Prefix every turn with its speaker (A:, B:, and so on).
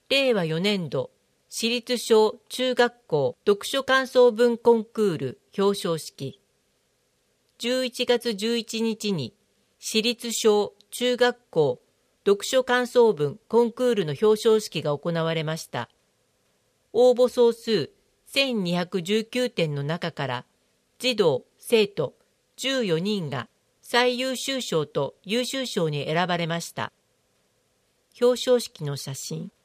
A: 令和4年度私立小中学校読書感想文コンクール表彰式。11月11日に私立小中学校読書感想文コンクールの表彰式が行われました。応募総数1219点の中から児童・生徒14人が最優秀賞と優秀賞に選ばれました。表彰式の写真。